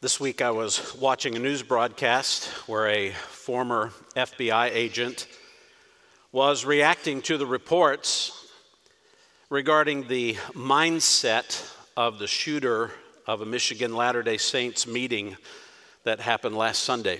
This week I was watching a news broadcast where a former FBI agent was reacting to the reports regarding the mindset of the shooter of a Michigan Latter-day Saints meeting that happened last Sunday.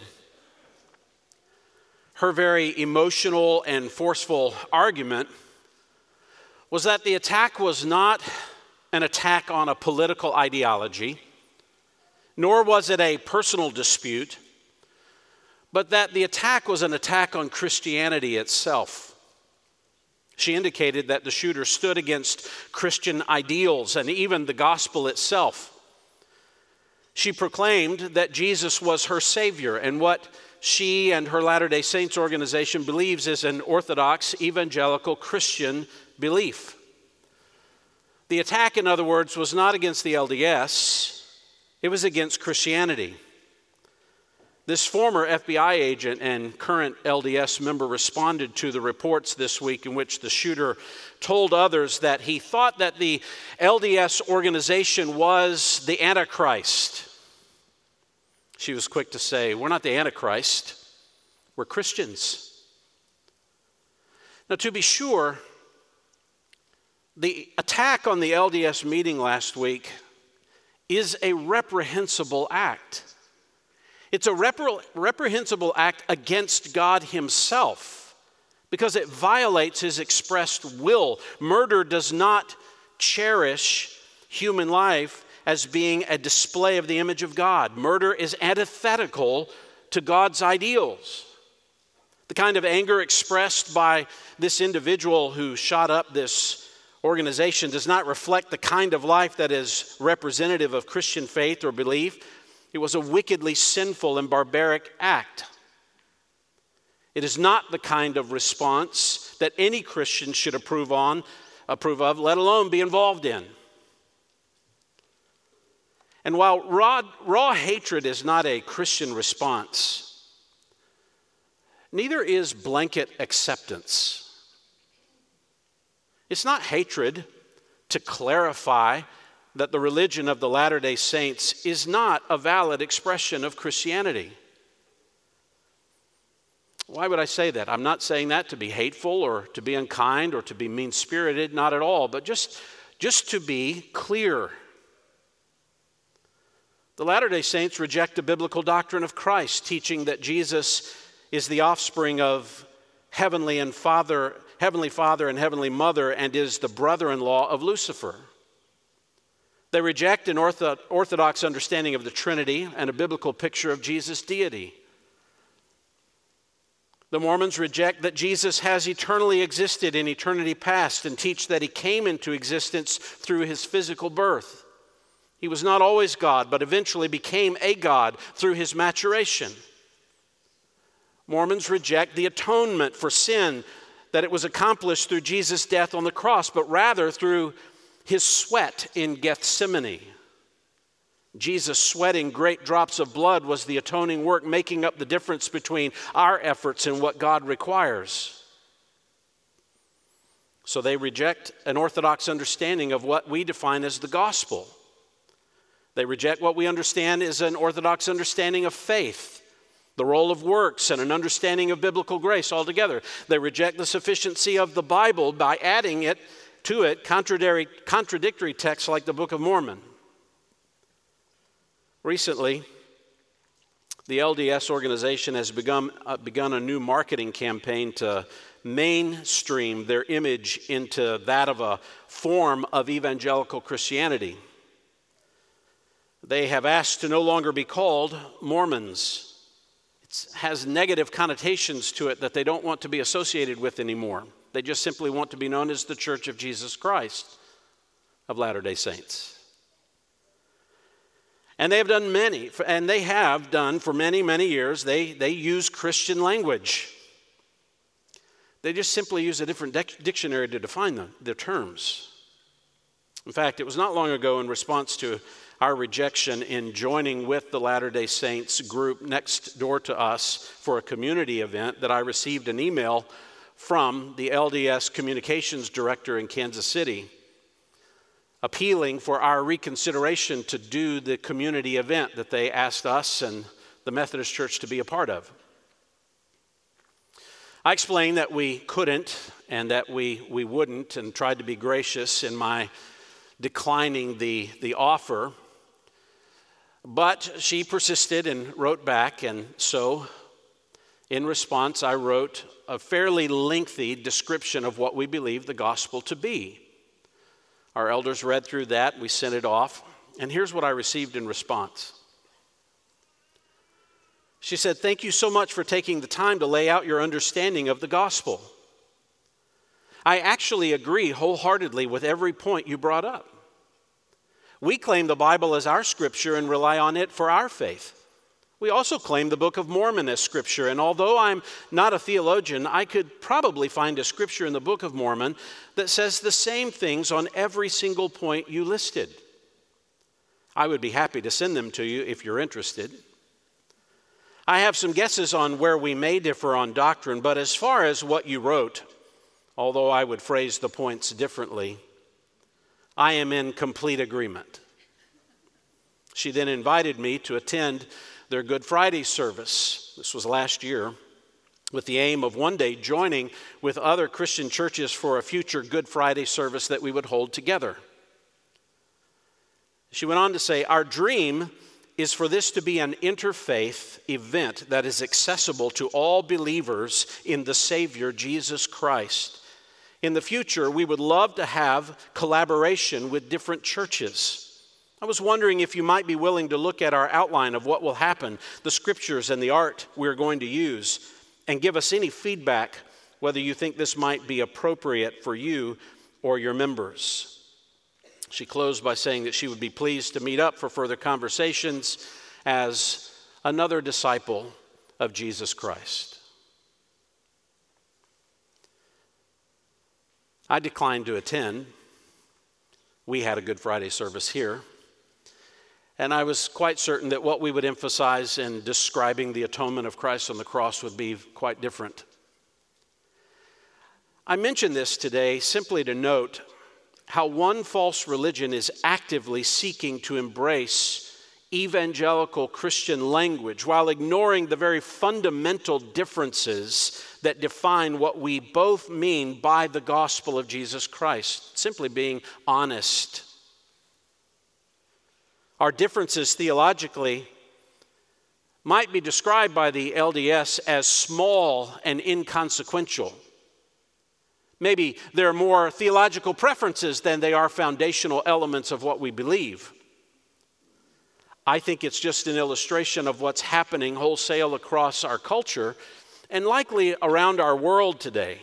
Her very emotional and forceful argument was that the attack was not an attack on a political ideology, nor was it a personal dispute, but that the attack was an attack on Christianity itself. She indicated that the shooter stood against Christian ideals and even the gospel itself. She proclaimed that Jesus was her Savior, and what she and her Latter-day Saints organization believes is an Orthodox evangelical Christian belief. The attack, in other words, was not against the LDS, it was against Christianity. This former FBI agent and current LDS member responded to the reports this week in which the shooter told others that he thought that the LDS organization was the Antichrist. She was quick to say, "We're not the Antichrist, we're Christians." Now, to be sure, the attack on the LDS meeting last week is a reprehensible act. It's a reprehensible act against God himself because it violates his expressed will. Murder does not cherish human life as being a display of the image of God. Murder is antithetical to God's ideals. The kind of anger expressed by this individual who shot up this organization does not reflect the kind of life that is representative of Christian faith or belief. It was a wickedly sinful and barbaric act. It is not the kind of response that any Christian should approve of, let alone be involved in. And while raw hatred is not a Christian response, neither is blanket acceptance. It's not hatred to clarify that the religion of the Latter-day Saints is not a valid expression of Christianity. Why would I say that? I'm not saying that to be hateful or to be unkind or to be mean-spirited, not at all, but just to be clear. The Latter-day Saints reject the biblical doctrine of Christ, teaching that Jesus is the offspring of Heavenly Father and Heavenly Mother and is the brother-in-law of Lucifer. They reject an orthodox understanding of the Trinity and a biblical picture of Jesus' deity. The Mormons reject that Jesus has eternally existed in eternity past and teach that he came into existence through his physical birth. He was not always God, but eventually became a God through his maturation. Mormons reject the atonement for sin, that it was accomplished through Jesus' death on the cross, but rather through his sweat in Gethsemane. Jesus sweating great drops of blood was the atoning work, making up the difference between our efforts and what God requires. So they reject an orthodox understanding of what we define as the gospel. They reject what we understand is an orthodox understanding of faith, the role of works, and an understanding of biblical grace altogether. They reject the sufficiency of the Bible by adding to it contradictory texts like the Book of Mormon. Recently, the LDS organization has begun a new marketing campaign to mainstream their image into that of a form of evangelical Christianity. They have asked to no longer be called Mormons. Has negative connotations to it that they don't want to be associated with anymore. They just simply want to be known as the Church of Jesus Christ of Latter-day Saints. And they have done for many, many years, they use Christian language. They just simply use a different dictionary to define the terms. In fact, it was not long ago in response to our rejection in joining with the Latter-day Saints group next door to us for a community event that I received an email from the LDS communications director in Kansas City appealing for our reconsideration to do the community event that they asked us and the Methodist Church to be a part of. I explained that we couldn't and that we wouldn't, and tried to be gracious in my declining the offer. But she persisted and wrote back, and so in response I wrote a fairly lengthy description of what we believe the gospel to be. Our elders read through that, we sent it off, and here's what I received in response. She said, "Thank you so much for taking the time to lay out your understanding of the gospel. I actually agree wholeheartedly with every point you brought up. We claim the Bible as our scripture and rely on it for our faith. We also claim the Book of Mormon as scripture, and although I'm not a theologian, I could probably find a scripture in the Book of Mormon that says the same things on every single point you listed. I would be happy to send them to you if you're interested. I have some guesses on where we may differ on doctrine, but as far as what you wrote, although I would phrase the points differently, I am in complete agreement." She then invited me to attend their Good Friday service. This was last year, with the aim of one day joining with other Christian churches for a future Good Friday service that we would hold together. She went on to say, "Our dream is for this to be an interfaith event that is accessible to all believers in the Savior, Jesus Christ. In the future, we would love to have collaboration with different churches. I was wondering if you might be willing to look at our outline of what will happen, the scriptures and the art we're going to use, and give us any feedback whether you think this might be appropriate for you or your members." She closed by saying that she would be pleased to meet up for further conversations as another disciple of Jesus Christ. I declined to attend. We had a Good Friday service here, and I was quite certain that what we would emphasize in describing the atonement of Christ on the cross would be quite different. I mention this today simply to note how one false religion is actively seeking to embrace evangelical Christian language while ignoring the very fundamental differences that define what we both mean by the gospel of Jesus Christ, simply being honest. Our differences theologically might be described by the LDS as small and inconsequential. Maybe there are more theological preferences than they are foundational elements of what we believe. I think it's just an illustration of what's happening wholesale across our culture and likely around our world today.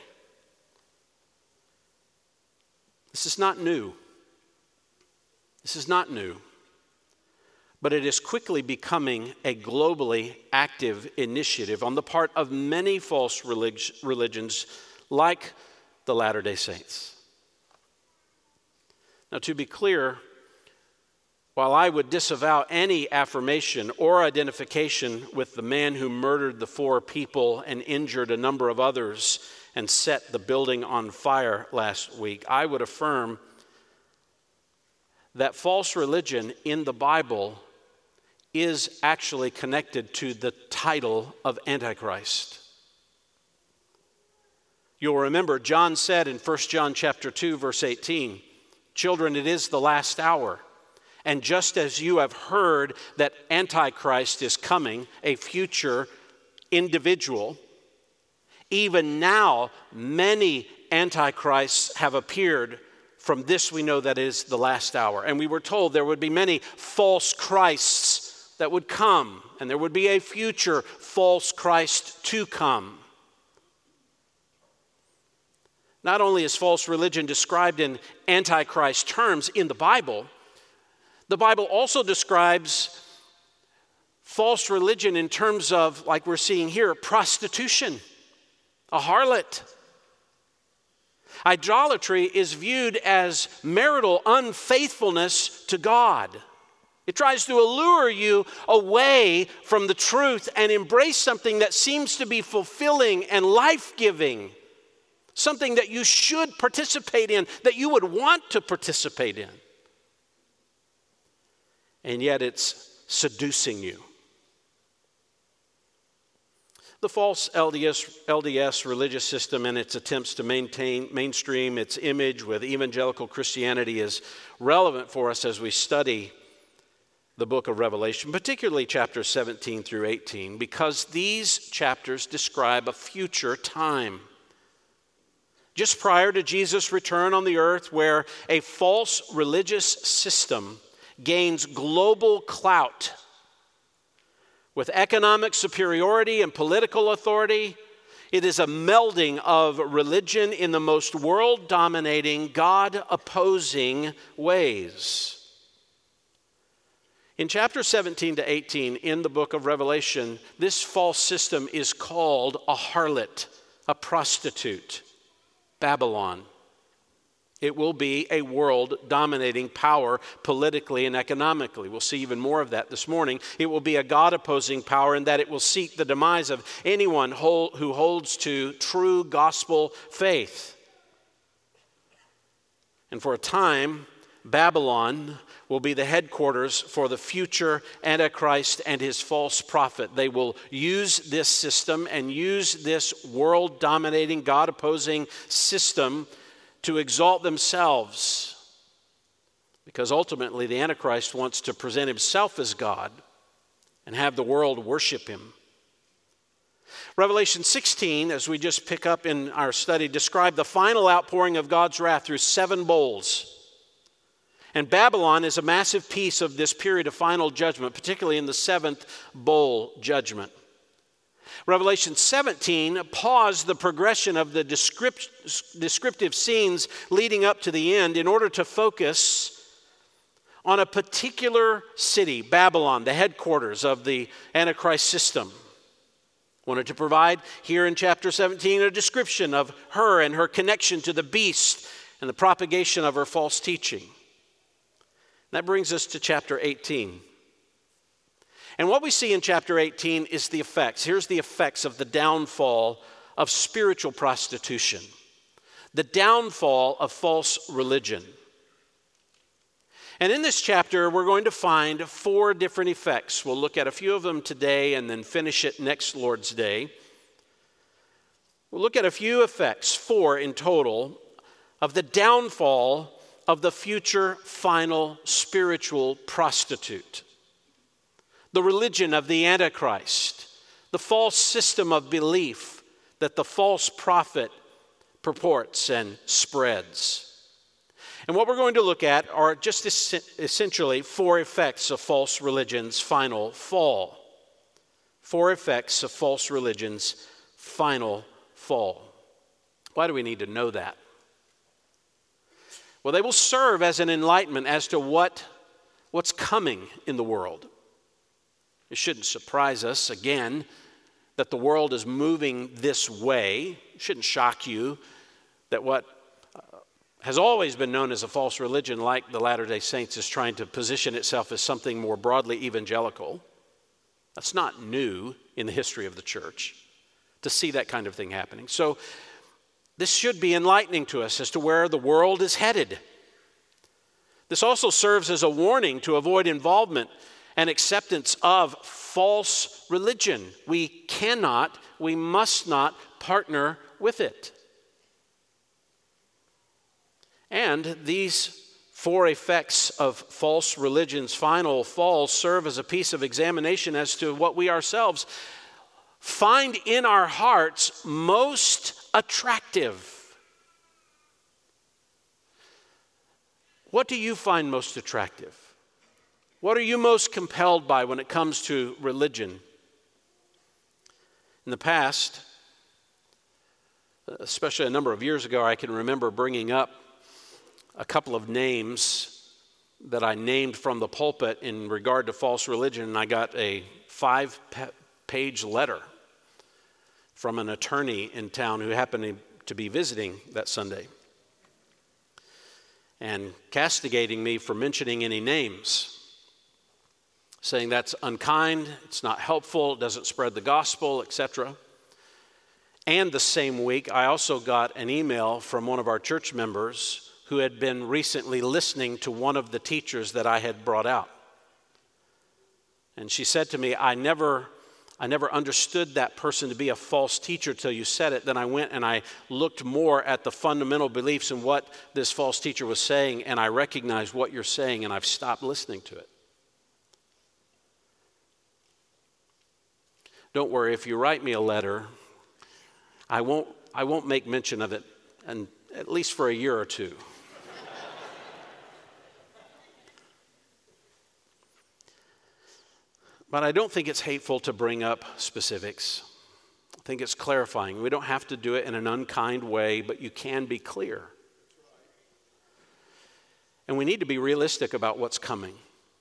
This is not new. This is not new. But it is quickly becoming a globally active initiative on the part of many false religions like the Latter-day Saints. Now, to be clear, while I would disavow any affirmation or identification with the man who murdered the 4 people and injured a number of others and set the building on fire last week, I would affirm that false religion in the Bible is actually connected to the title of Antichrist. You'll remember John said in 1 John chapter 2, verse 18, "Children, it is the last hour. And just as you have heard that Antichrist is coming, a future individual, even now many Antichrists have appeared. From this we know that it is the last hour." And we were told there would be many false Christs that would come, and there would be a future false Christ to come. Not only is false religion described in Antichrist terms in the Bible also describes false religion in terms of, like we're seeing here, prostitution, a harlot. Idolatry is viewed as marital unfaithfulness to God. It tries to allure you away from the truth and embrace something that seems to be fulfilling and life-giving. Something that you should participate in, that you would want to participate in. and yet it's seducing you. The false LDS religious system and its attempts to mainstream its image with evangelical Christianity is relevant for us as we study the book of Revelation, particularly chapters 17 through 18, because these chapters describe a future time. Just prior to Jesus' return on the earth, where a false religious system gains global clout with economic superiority and political authority, it is a melding of religion in the most world-dominating, God-opposing ways. In chapter 17 to 18 in the book of Revelation, this false system is called a harlot, a prostitute, Babylon. It will be a world-dominating power politically and economically. We'll see even more of that this morning. It will be a God-opposing power in that it will seek the demise of anyone who holds to true gospel faith. And for a time, Babylon will be the headquarters for the future Antichrist and his false prophet. They will use this system and use this world-dominating, God-opposing system to exalt themselves, because ultimately the Antichrist wants to present himself as God and have the world worship him. Revelation 16, as we just pick up in our study, describe the final outpouring of God's wrath through 7 bowls. And Babylon is a massive piece of this period of final judgment, particularly in the 7th bowl judgment. Revelation 17 paused the progression of the descriptive scenes leading up to the end in order to focus on a particular city, Babylon, the headquarters of the Antichrist system. Wanted to provide here in chapter 17 a description of her and her connection to the beast and the propagation of her false teaching. That brings us to chapter 18. And what we see in chapter 18 is the effects. Here's the effects of the downfall of spiritual prostitution, the downfall of false religion. And in this chapter, we're going to find 4 different effects. We'll look at a few of them today and then finish it next Lord's Day. We'll look at a few effects, 4 in total, of the downfall of the future final spiritual prostitute. The religion of the Antichrist, the false system of belief that the false prophet purports and spreads. And what we're going to look at are just essentially 4 effects of false religion's final fall. 4 effects of false religion's final fall. Why do we need to know that? Well, they will serve as an enlightenment as to what's coming in the world. It shouldn't surprise us, again, that the world is moving this way. It shouldn't shock you that what has always been known as a false religion, like the Latter-day Saints, is trying to position itself as something more broadly evangelical. That's not new in the history of the church, to see that kind of thing happening. So this should be enlightening to us as to where the world is headed. This also serves as a warning to avoid involvement and acceptance of false religion. We must not partner with it. And these 4 effects of false religion's final fall serve as a piece of examination as to what we ourselves find in our hearts most attractive. What do you find most attractive? What are you most compelled by when it comes to religion? In the past, especially a number of years ago, I can remember bringing up a couple of names that I named from the pulpit in regard to false religion, and I got a 5-page letter from an attorney in town who happened to be visiting that Sunday and castigating me for mentioning any names, saying that's unkind, it's not helpful, it doesn't spread the gospel, etc. And the same week, I also got an email from one of our church members who had been recently listening to one of the teachers that I had brought out. And she said to me, I never understood that person to be a false teacher till you said it. Then I went and I looked more at the fundamental beliefs and what this false teacher was saying, and I recognized what you're saying, and I've stopped listening to it. Don't worry, if you write me a letter, I won't make mention of it, and at least for a year or two. But I don't think it's hateful to bring up specifics. I think it's clarifying. We don't have to do it in an unkind way, but you can be clear. And we need to be realistic about what's coming.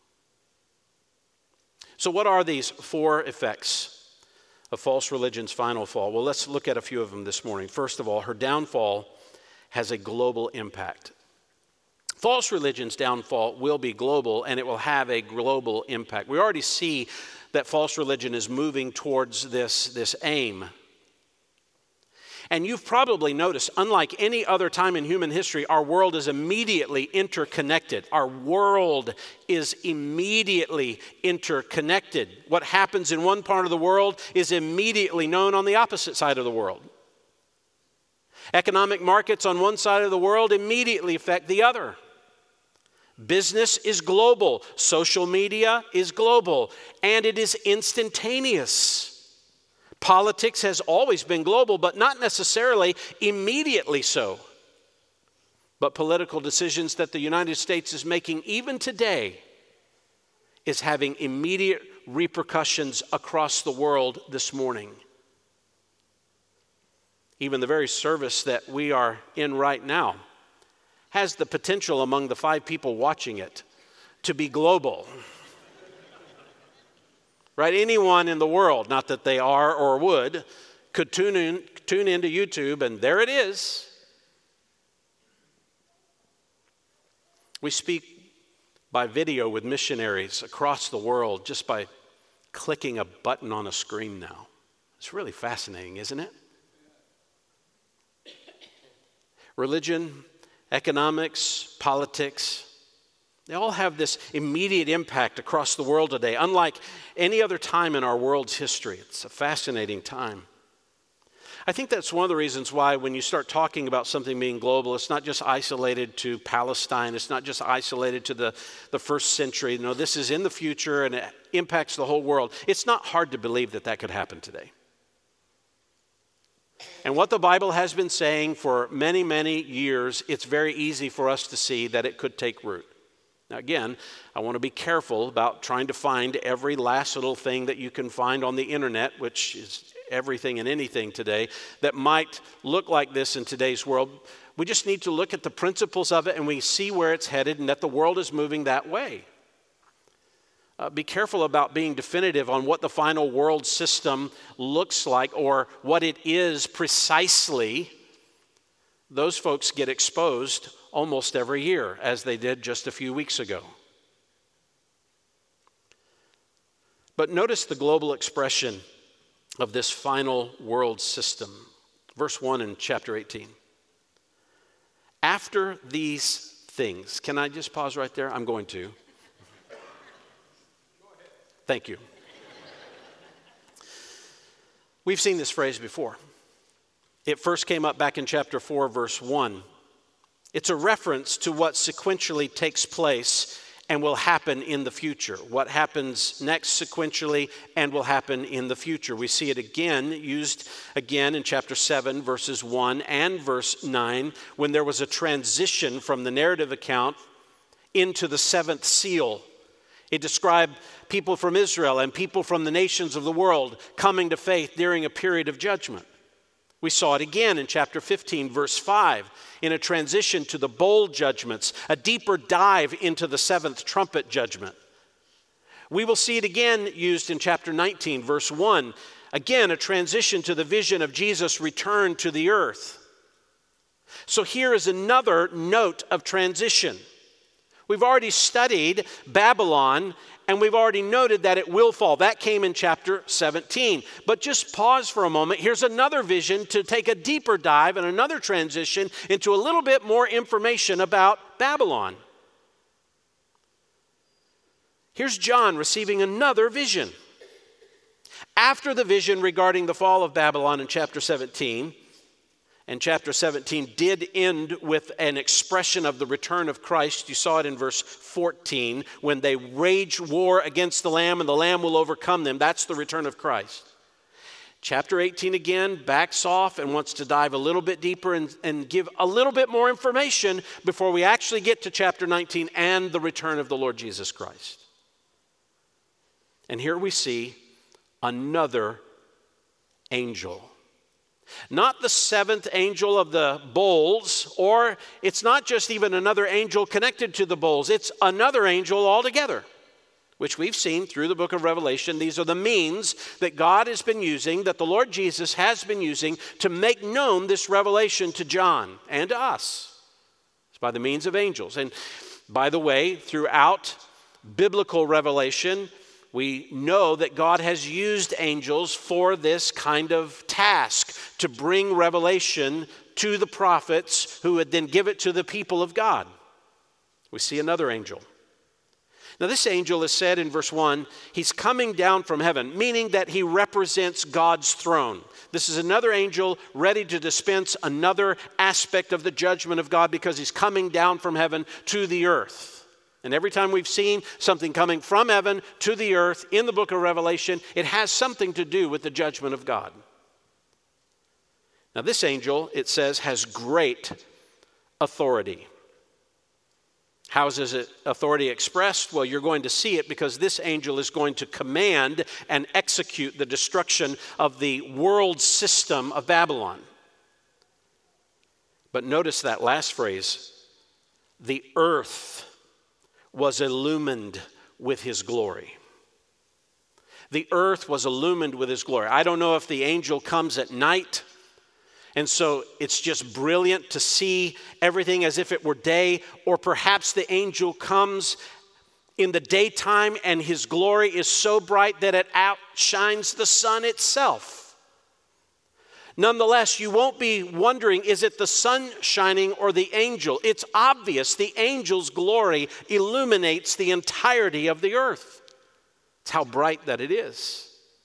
So what are these 4 effects of false religion's final fall? Well, let's look at a few of them this morning. First of all, her downfall has a global impact. False religion's downfall will be global, and it will have a global impact. We already see that false religion is moving towards this aim. And you've probably noticed, unlike any other time in human history, our world is immediately interconnected. Our world is immediately interconnected. What happens in one part of the world is immediately known on the opposite side of the world. Economic markets on one side of the world immediately affect the other. Business is global. Social media is global. And it is instantaneous. Politics has always been global, but not necessarily immediately so. But political decisions that the United States is making even today is having immediate repercussions across the world this morning. Even the very service that we are in right now has the potential among the 5 people watching it to be global. Right? Anyone in the world, not that they are or would, could tune into YouTube, and there it is. We speak by video with missionaries across the world just by clicking a button on a screen now. It's really fascinating, isn't it? Religion, economics, politics, they all have this immediate impact across the world today, unlike any other time in our world's history. It's a fascinating time. I think that's one of the reasons why when you start talking about something being global, it's not just isolated to Palestine. It's not just isolated to the first century. No, this is in the future and it impacts the whole world. It's not hard to believe that could happen today. And what the Bible has been saying for many, many years, it's very easy for us to see that it could take root. Now again, I want to be careful about trying to find every last little thing that you can find on the internet, which is everything and anything today, that might look like this in today's world. We just need to look at the principles of it and we see where it's headed and that the world is moving that way. Be careful about being definitive on what the final world system looks like or what it is precisely. Those folks get exposed almost every year, as they did just a few weeks ago. But notice the global expression of this final world system. Verse 1 in chapter 18. After these things, can I just pause right there? I'm going to. Thank you. We've seen this phrase before. It first came up back in chapter 4, verse 1. It's a reference to what sequentially takes place and will happen in the future. What happens next sequentially and will happen in the future. We see it again, used again in chapter 7, verses 1 and verse 9, when there was a transition from the narrative account into the 7th seal. It described people from Israel and people from the nations of the world coming to faith during a period of judgment. We saw it again in chapter 15, verse 5, in a transition to the bowl judgments, a deeper dive into the 7th trumpet judgment. We will see it again used in chapter 19, verse 1, again a transition to the vision of Jesus' return to the earth. So here is another note of transition. We've already studied Babylon, and we've already noted that it will fall. That came in chapter 17. But just pause for a moment. Here's another vision to take a deeper dive and another transition into a little bit more information about Babylon. Here's John receiving another vision. After the vision regarding the fall of Babylon in chapter 17, and chapter 17 did end with an expression of the return of Christ. You saw it in verse 14, when they wage war against the Lamb and the Lamb will overcome them. That's the return of Christ. Chapter 18 again backs off and wants to dive a little bit deeper and give a little bit more information before we actually get to chapter 19 and the return of the Lord Jesus Christ. And here we see another angel. Not the seventh angel of the bowls, or it's not just even another angel connected to the bowls. It's another angel altogether, which we've seen through the book of Revelation. These are the means that God has been using, that the Lord Jesus has been using to make known this revelation to John and to us. It's by the means of angels. And by the way, throughout biblical revelation, we know that God has used angels for this kind of task, to bring revelation to the prophets who would then give it to the people of God. We see another angel. Now this angel is said in verse 1, he's coming down from heaven, meaning that he represents God's throne. This is another angel ready to dispense another aspect of the judgment of God because he's coming down from heaven to the earth. And every time we've seen something coming from heaven to the earth in the book of Revelation, it has something to do with the judgment of God. Now this angel, it says, has great authority. How is his authority expressed? Well, you're going to see it because this angel is going to command and execute the destruction of the world system of Babylon. But notice that last phrase, the earth was illumined with his glory. The earth was illumined with his glory. I don't know if the angel comes at night, and so it's just brilliant to see everything as if it were day, or perhaps the angel comes in the daytime and his glory is so bright that it outshines the sun itself. Nonetheless, you won't be wondering, is it the sun shining or the angel? It's obvious the angel's glory illuminates the entirety of the earth. It's how bright that it is.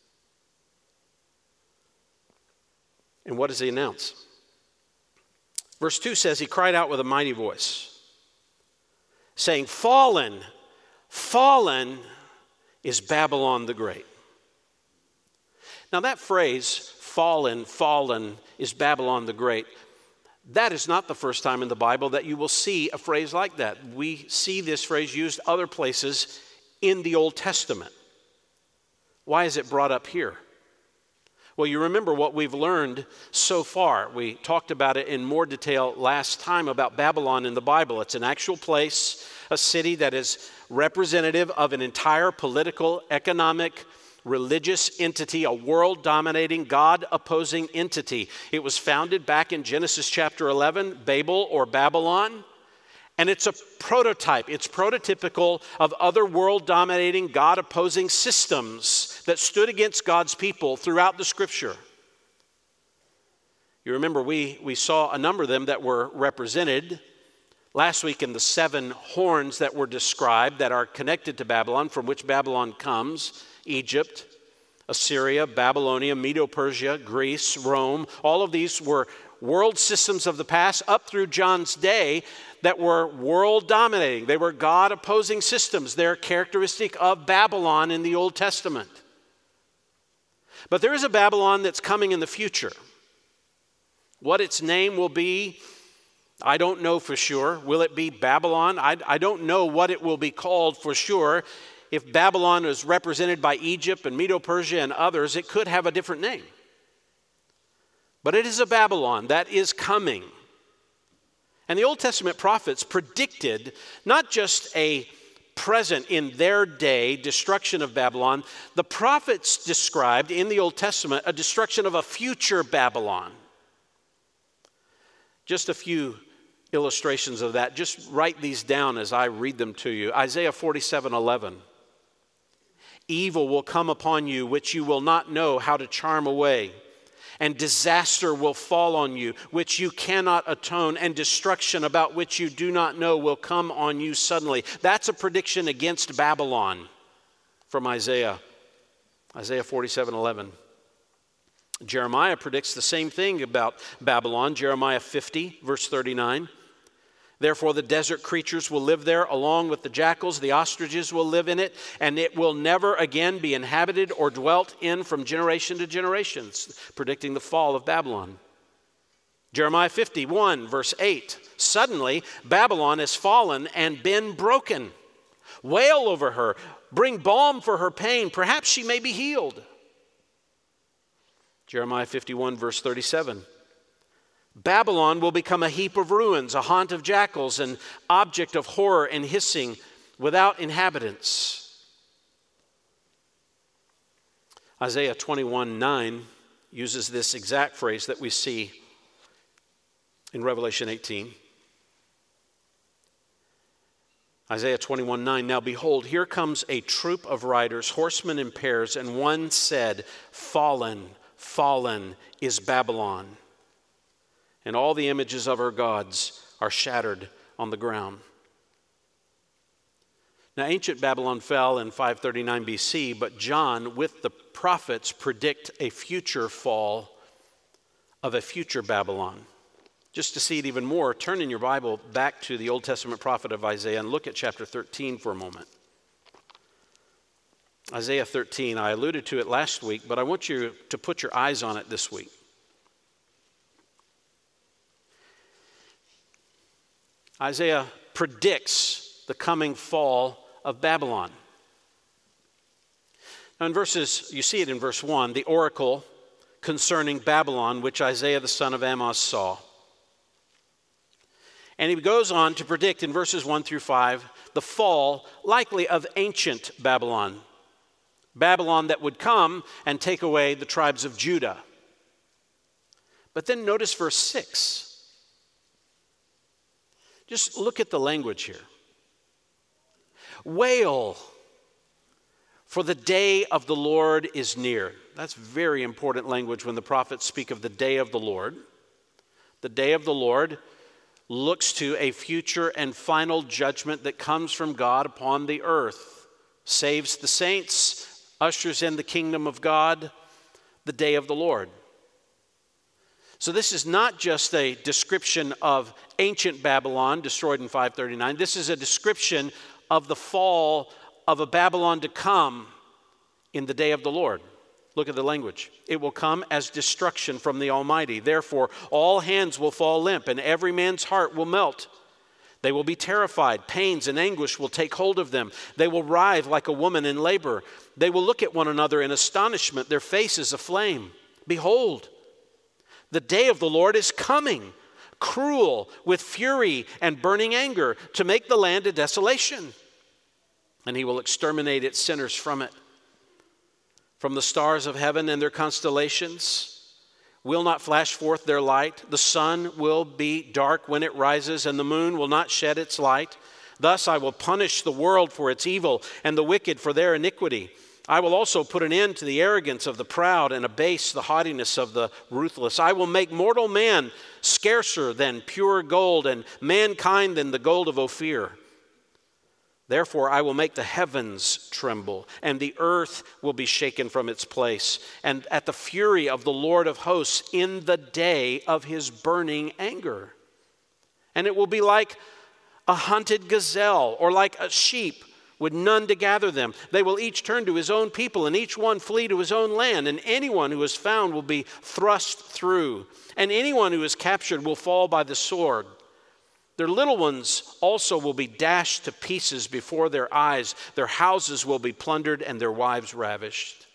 And what does he announce? Verse 2 says, he cried out with a mighty voice, saying, "Fallen, fallen is Babylon the Great." Now that phrase, fallen, fallen is Babylon the Great, that is not the first time in the Bible that you will see a phrase like that. We see this phrase used other places in the Old Testament. Why is it brought up here? Well, you remember what we've learned so far. We talked about it in more detail last time about Babylon in the Bible. It's an actual place, a city that is representative of an entire political, economic, religious entity, a world-dominating, God-opposing entity. It was founded back in Genesis chapter 11, Babel or Babylon, and it's a prototype. It's prototypical of other world-dominating, God-opposing systems that stood against God's people throughout the Scripture. You remember we saw a number of them that were represented last week in the 7 horns that were described that are connected to Babylon, from which Babylon comes. Egypt, Assyria, Babylonia, Medo-Persia, Greece, Rome. All of these were world systems of the past up through John's day that were world dominating. They were God opposing systems. They're characteristic of Babylon in the Old Testament. But there is a Babylon that's coming in the future. What its name will be, I don't know for sure. Will it be Babylon? I don't know what it will be called for sure. If Babylon is represented by Egypt and Medo-Persia and others, it could have a different name. But it is a Babylon that is coming. And the Old Testament prophets predicted not just a present in their day destruction of Babylon. The prophets described in the Old Testament a destruction of a future Babylon. Just a few illustrations of that. Just write these down as I read them to you. Isaiah 47:11. Evil will come upon you, which you will not know how to charm away. And disaster will fall on you, which you cannot atone. And destruction about which you do not know will come on you suddenly. That's a prediction against Babylon. from Isaiah 47:11. Jeremiah predicts the same thing about Babylon. Jeremiah 50, verse 39. Therefore the desert creatures will live there along with the jackals. The ostriches will live in it, and it will never again be inhabited or dwelt in from generation to generation, predicting the fall of Babylon. Jeremiah 51, verse 8. Suddenly Babylon has fallen and been broken. Wail over her. Bring balm for her pain. Perhaps she may be healed. Jeremiah 51, verse 37. Babylon will become a heap of ruins, a haunt of jackals, an object of horror and hissing, without inhabitants. Isaiah 21:9 uses this exact phrase that we see in Revelation 18. Isaiah 21:9, now behold, here comes a troop of riders, horsemen in pairs, and one said, fallen, fallen is Babylon, and all the images of her gods are shattered on the ground. Now, ancient Babylon fell in 539 BC, but John, with the prophets, predict a future fall of a future Babylon. Just to see it even more, turn in your Bible back to the Old Testament prophet of Isaiah and look at chapter 13 for a moment. Isaiah 13, I alluded to it last week, but I want you to put your eyes on it this week. Isaiah predicts the coming fall of Babylon. Now in verses, you see it in verse 1, the oracle concerning Babylon, which Isaiah the son of Amoz saw. And he goes on to predict in verses 1 through 5 the fall, likely of ancient Babylon. Babylon that would come and take away the tribes of Judah. But then notice verse 6. Just look at the language here. Wail, for the day of the Lord is near. That's very important language when the prophets speak of the day of the Lord. The day of the Lord looks to a future and final judgment that comes from God upon the earth, saves the saints, ushers in the kingdom of God, the day of the Lord. So this is not just a description of ancient Babylon destroyed in 539. This is a description of the fall of a Babylon to come in the day of the Lord. Look at the language. It will come as destruction from the Almighty. Therefore, all hands will fall limp, and every man's heart will melt. They will be terrified. Pains and anguish will take hold of them. They will writhe like a woman in labor. They will look at one another in astonishment, their faces aflame. Behold, the day of the Lord is coming, cruel, with fury and burning anger, to make the land a desolation. And he will exterminate its sinners from it. From the stars of heaven and their constellations will not flash forth their light. The sun will be dark when it rises, and the moon will not shed its light. Thus I will punish the world for its evil, and the wicked for their iniquity. I will also put an end to the arrogance of the proud, and abase the haughtiness of the ruthless. I will make mortal man scarcer than pure gold, and mankind than the gold of Ophir. Therefore, I will make the heavens tremble, and the earth will be shaken from its place, and at the fury of the Lord of hosts in the day of his burning anger. And it will be like a hunted gazelle, or like a sheep with none to gather them. They will each turn to his own people, and each one flee to his own land, and anyone who is found will be thrust through, and anyone who is captured will fall by the sword. Their little ones also will be dashed to pieces before their eyes. Their houses will be plundered and their wives ravished.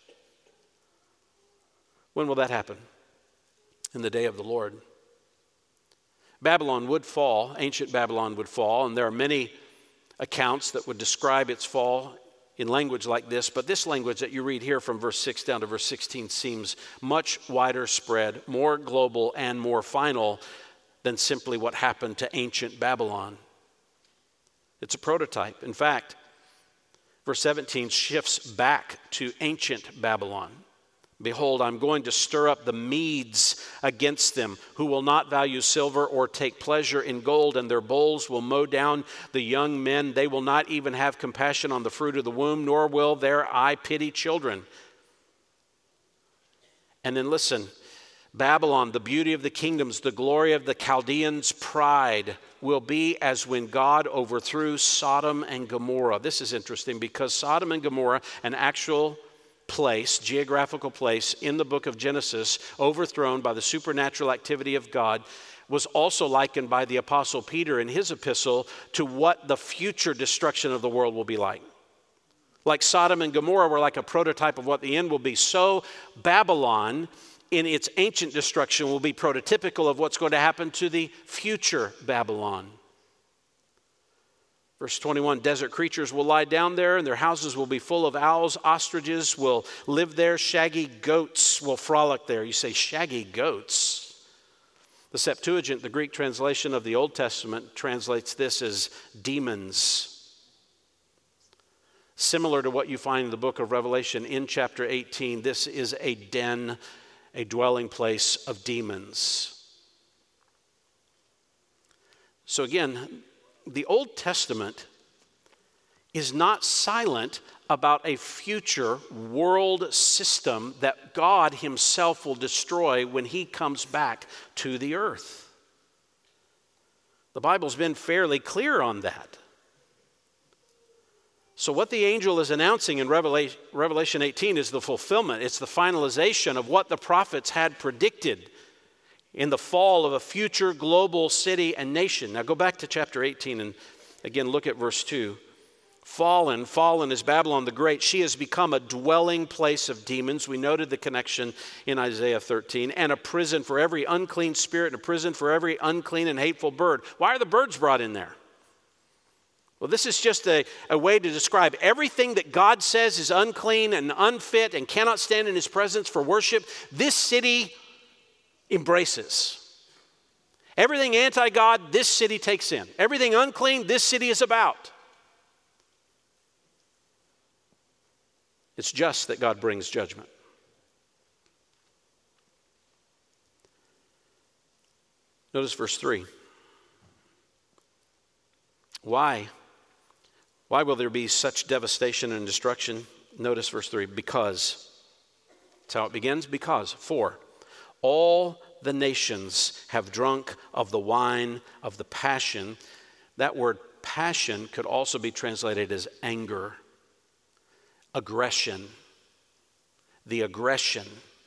When will that happen? In the day of the Lord. Babylon would fall, ancient Babylon would fall, and there are many accounts that would describe its fall in language like this, but this language that you read here from verse 6 down to verse 16 seems much wider spread, more global, and more final than simply what happened to ancient Babylon. It's a prototype. In fact, verse 17 shifts back to ancient Babylon. Behold, I'm going to stir up the Medes against them, who will not value silver or take pleasure in gold, and their bowls will mow down the young men. They will not even have compassion on the fruit of the womb, nor will their eye pity children. And then listen, Babylon, the beauty of the kingdoms, the glory of the Chaldeans' pride, will be as when God overthrew Sodom and Gomorrah. This is interesting because Sodom and Gomorrah, an actual place, geographical place in the book of Genesis, overthrown by the supernatural activity of God, was also likened by the Apostle Peter in his epistle to what the future destruction of the world will be like. Like Sodom and Gomorrah were like a prototype of what the end will be, so Babylon in its ancient destruction will be prototypical of what's going to happen to the future Babylon. Verse 21, desert creatures will lie down there, and their houses will be full of owls. Ostriches will live there. Shaggy goats will frolic there. You say, shaggy goats? The Septuagint, the Greek translation of the Old Testament, translates this as demons. Similar to what you find in the book of Revelation in chapter 18, this is a den, a dwelling place of demons. So again, the Old Testament is not silent about a future world system that God himself will destroy when he comes back to the earth. The Bible's been fairly clear on that. So what the angel is announcing in Revelation 18 is the fulfillment. It's the finalization of what the prophets had predicted in the fall of a future global city and nation. Now go back to chapter 18 and again look at verse 2. Fallen is Babylon the Great. She has become a dwelling place of demons. We noted the connection in Isaiah 13. And a prison for every unclean spirit, and a prison for every unclean and hateful bird. Why are the birds brought in there? Well, this is just a way to describe everything that God says is unclean and unfit and cannot stand in his presence for worship. This city embraces. Everything anti-God, this city takes in. Everything unclean, this city is about. It's just that God brings judgment. Notice verse 3. Why? Why will there be such devastation and destruction? Notice verse 3. Because. That's how it begins. Because. For. All the nations have drunk of the wine of the passion. That word passion could also be translated as anger, aggression, the aggression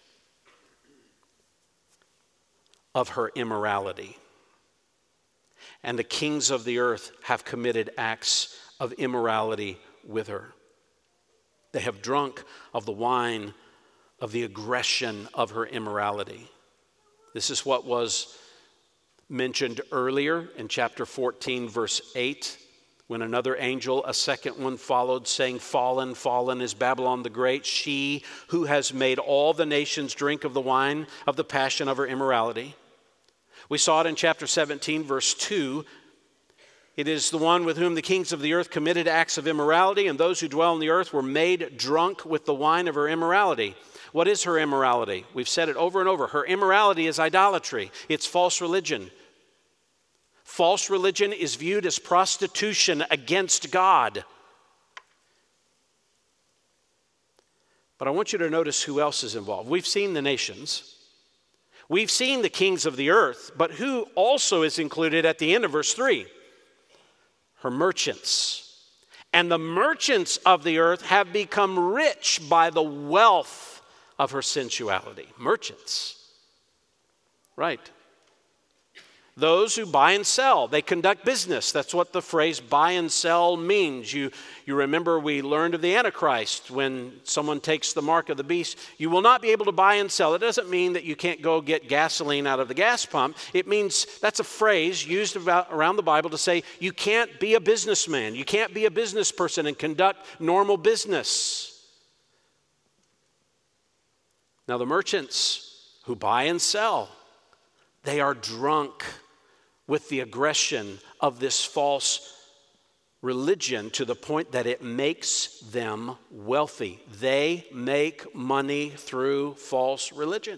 of her immorality. And the kings of the earth have committed acts of immorality with her. They have drunk of the wine of the aggression of her immorality. This is what was mentioned earlier in chapter 14, verse 8, when another angel, a second one, followed, saying, Fallen, fallen is Babylon the Great, she who has made all the nations drink of the wine of the passion of her immorality. We saw it in chapter 17, verse 2. It is the one with whom the kings of the earth committed acts of immorality, and those who dwell on the earth were made drunk with the wine of her immorality. What is her immorality? We've said it over and over. Her immorality is idolatry. It's false religion. False religion is viewed as prostitution against God. But I want you to notice who else is involved. We've seen the nations. We've seen the kings of the earth. But who also is included at the end of verse 3? Her merchants. And the merchants of the earth have become rich by the wealth of her sensuality. Merchants. Right. Those who buy and sell, they conduct business. That's what the phrase buy and sell means. You remember we learned of the Antichrist when someone takes the mark of the beast. You will not be able to buy and sell. It doesn't mean that you can't go get gasoline out of the gas pump. It means that's a phrase used around the Bible to say you can't be a businessman. You can't be a business person and conduct normal business. Now the merchants who buy and sell, they are drunk with the aggression of this false religion to the point that it makes them wealthy. They make money through false religion.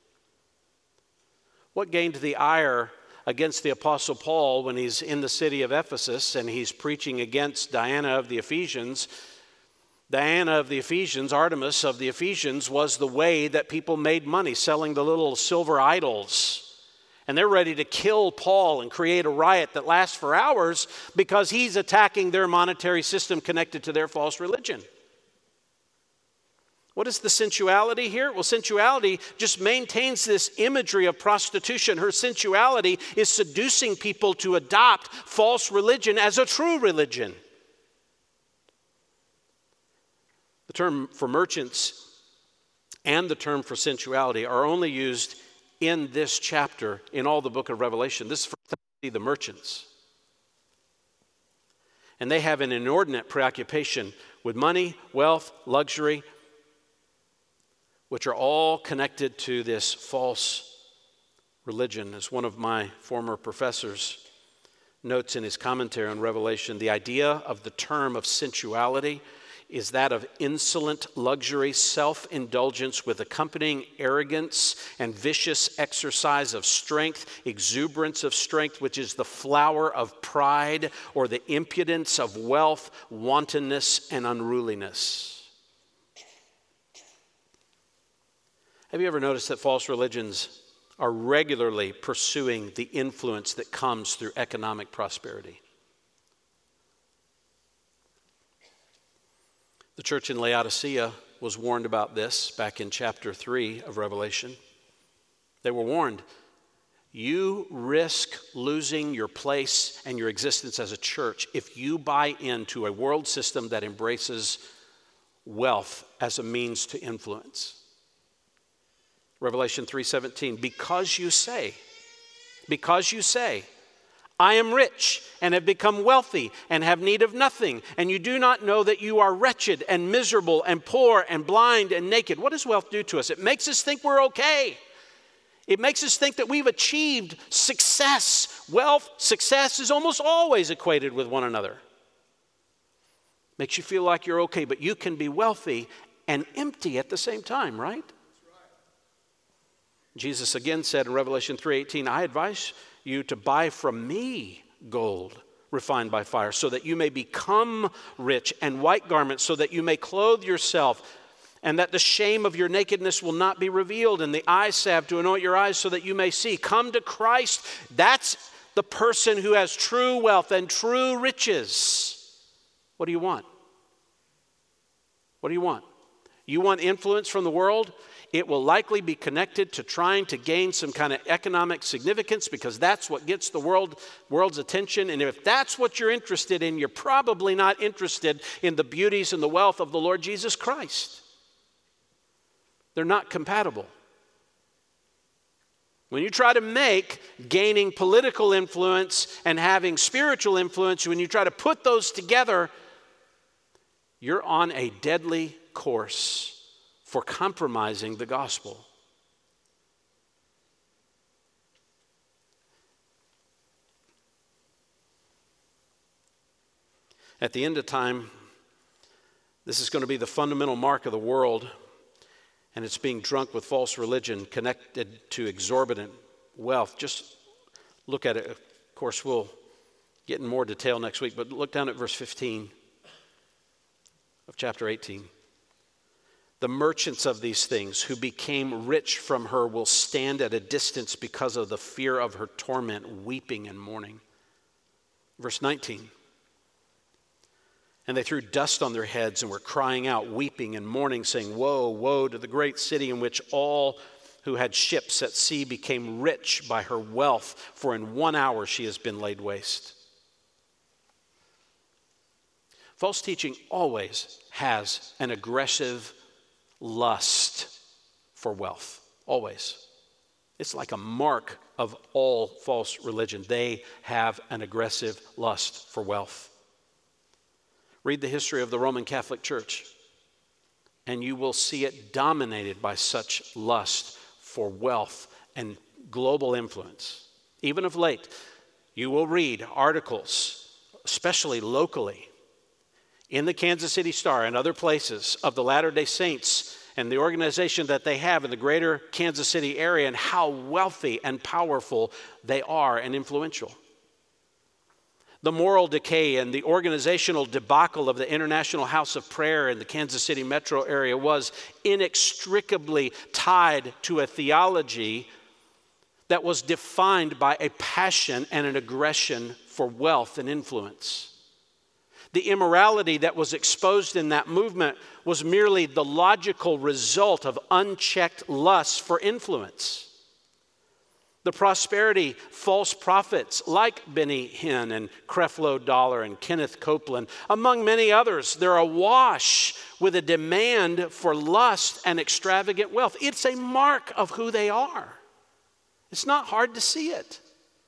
What gained the ire against the Apostle Paul when he's in the city of Ephesus and he's preaching against Diana of the Ephesians? Diana of the Ephesians, Artemis of the Ephesians, was the way that people made money, selling the little silver idols. And they're ready to kill Paul and create a riot that lasts for hours because he's attacking their monetary system connected to their false religion. What is the sensuality here? Well, sensuality just maintains this imagery of prostitution. Her sensuality is seducing people to adopt false religion as a true religion. The term for merchants and the term for sensuality are only used in this chapter in all the book of Revelation. This is for the merchants. And they have an inordinate preoccupation with money, wealth, luxury, which are all connected to this false religion. As one of my former professors notes in his commentary on Revelation, the idea of the term of sensuality is that of insolent luxury, self-indulgence with accompanying arrogance and vicious exercise of strength, exuberance of strength, which is the flower of pride, or the impudence of wealth, wantonness, and unruliness. Have you ever noticed that false religions are regularly pursuing the influence that comes through economic prosperity? The church in Laodicea was warned about this back in chapter 3 of Revelation. They were warned, you risk losing your place and your existence as a church if you buy into a world system that embraces wealth as a means to influence. Revelation 3:17, because you say, I am rich and have become wealthy and have need of nothing, and you do not know that you are wretched and miserable and poor and blind and naked. What does wealth do to us? It makes us think we're okay. It makes us think that we've achieved success. Wealth, success is almost always equated with one another. Makes you feel like you're okay, but you can be wealthy and empty at the same time, right? Jesus again said in Revelation 3:18, I advise you to buy from me gold refined by fire, so that you may become rich, and white garments, so that you may clothe yourself, and that the shame of your nakedness will not be revealed, and the eye salve to anoint your eyes so that you may see. Come to Christ. That's the person who has true wealth and true riches. What do you want? What do you want? You want influence from the world? It will likely be connected to trying to gain some kind of economic significance, because that's what gets the world's attention. And if that's what you're interested in, you're probably not interested in the beauties and the wealth of the Lord Jesus Christ. They're not compatible. When you try to make gaining political influence and having spiritual influence, when you try to put those together, you're on a deadly course for compromising the gospel. At the end of time, this is going to be the fundamental mark of the world, and it's being drunk with false religion connected to exorbitant wealth. Just look at it. Of course, we'll get in more detail next week, but look down at verse 15 of chapter 18. The merchants of these things who became rich from her will stand at a distance because of the fear of her torment, weeping and mourning. Verse 19. And they threw dust on their heads and were crying out, weeping and mourning, saying, Woe, woe to the great city in which all who had ships at sea became rich by her wealth, for in 1 hour she has been laid waste. False teaching always has an aggressive lust for wealth, always. It's like a mark of all false religion. They have an aggressive lust for wealth. Read the history of the Roman Catholic Church, and you will see it dominated by such lust for wealth and global influence. Even of late, you will read articles especially locally, in the Kansas City Star and other places of the Latter-day Saints and the organization that they have in the greater Kansas City area, and how wealthy and powerful they are and influential. The moral decay and the organizational debacle of the International House of Prayer in the Kansas City metro area was inextricably tied to a theology that was defined by a passion and an aggression for wealth and influence. The immorality that was exposed in that movement was merely the logical result of unchecked lust for influence. The prosperity false prophets like Benny Hinn and Creflo Dollar and Kenneth Copeland, among many others, they're awash with a demand for lust and extravagant wealth. It's a mark of who they are. It's not hard to see it.